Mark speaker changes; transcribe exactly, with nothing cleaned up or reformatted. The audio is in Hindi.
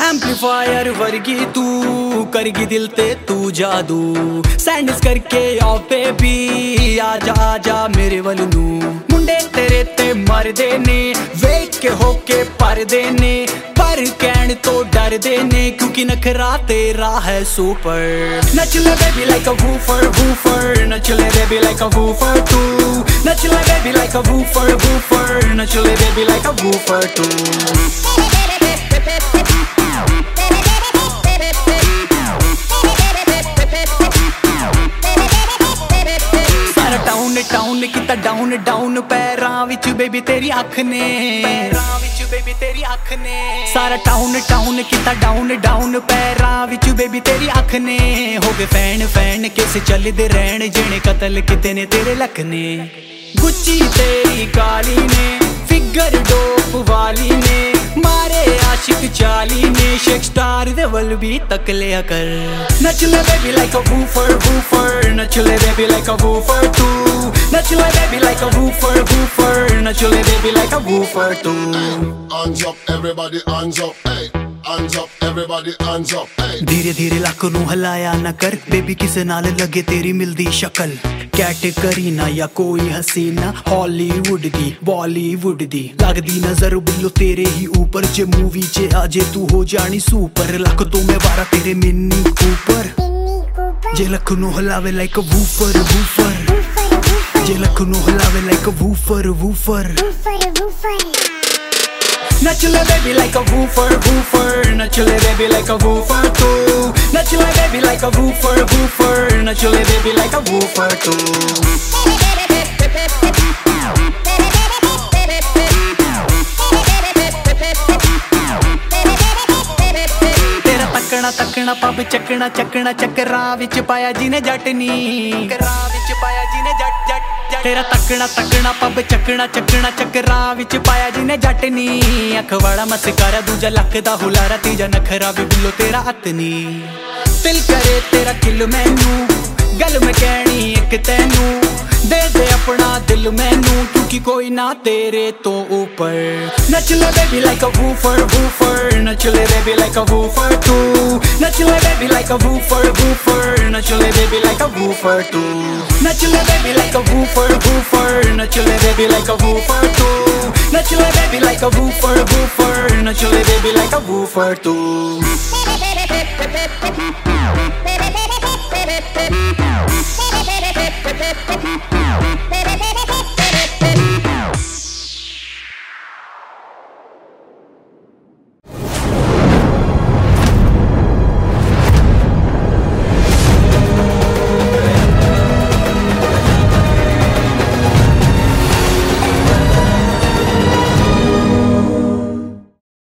Speaker 1: एम्पलीफायर वर्गी तू करगी दिल ते तू जादू सैंडल्स करके आओ बेबी आजा आजा मेरे वल नू मुंडे तेरे ते मर देने वेख के होके पर देने पर कहण तो डर देने क्योंकि नखरा तेरा है सुपर नच ले baby like a woofer woofer नच ले बेबी लाइक अ वूफर तू नच ले baby like a woofer woofer नच ले बेबी लाइक अ वूफर तू टाउन किता डाउन डाउन पैरां विच बेबी तेरी अख ने पैरां विच बेबी तेरी अख ने सारा टाउन टाउन किता डाउन डाउन पैरां विच बेबी तेरी अख ने हो गए फैन फैन किस चलदे रहन जेने कतल किते ने तेरे लख ने गुच्ची तेरी काली ने फिगर डोप वाली ने मारे आशिक चाली ने शेक स्टार दे वल भी तक लिया कर नच ले baby like a woofer woofer नच ले बेबी लाइक अ वूफर तू नच ले baby like a woofer woofer नच ले बेबी लाइक अ वूफर तू
Speaker 2: hands up everybody hands up hey hands up everybody hands up hey
Speaker 1: धीरे धीरे लक नू हलाया ना कर बेबी किसे नाल लगे तेरी मिलदी शक्ल कैटेगरी ना या कोई हसीना हॉलीवुड दी बॉलीवुड दी लगदी नजर बिल्लो तेरे ही ऊपर जे मूवी चे आजे तू हो जानी सुपर लक तो मैं वारा तेरे मिनी कूपर जे लक नू हलावे लाइक अ वूफर वूफर जे लक नू हलावे लाइक अ वूफर वूफर नच ले baby like a woofer woofer नच ले बेबी लाइक अ वूफर तू नच ले baby like a woofer woofer नच ले बेबी लाइक अ वूफर तू तेरा तकना तकना पब चकना चकना चकरा विच पाया जिने जट नी करा विच पाया जिने जट जट तेरा तकना तकना पब चकना चकना चकरा विच पाया जिने जट नी अख वाला मस्कारा दूजा लक दा हुलारा तीजा नखरा भी बिल्लो तेरा हथ नी दिल करे तेरा किल मैनू गल मैं कहनी एक तैनू दे दे अपना दिल मैनू क्योंकि कोई ना तेरे तो ऊपर नच ले baby like a woofer woofer नच ले बेबी लाइक अ वूफर तू नच ले baby like a woofer woofer नच ले बेबी लाइक अ वूफर तू नच ले baby like a woofer woofer नच ले बेबी लाइक अ वूफर तू नच ले baby like a woofer woofer नच ले बेबी लाइक अ वूफर तू
Speaker 3: Thank you.